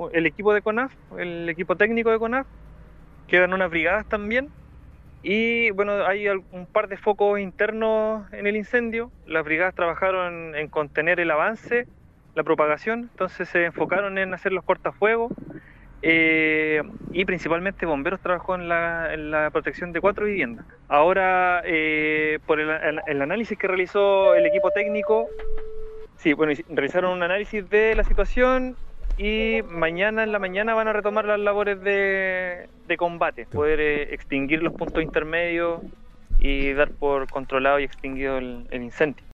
el equipo de CONAF, el equipo técnico de CONAF, quedan unas brigadas también. Y bueno, hay un par de focos internos en el incendio. Las brigadas trabajaron en contener el avance, la propagación, entonces se enfocaron en hacer los cortafuegos. Y principalmente bomberos trabajó en la protección de 4 viviendas. Ahora, por el análisis que realizó el equipo técnico, sí, bueno, realizaron un análisis de la situación y mañana en la mañana van a retomar las labores de combate, poder extinguir los puntos intermedios y dar por controlado y extinguido el incendio.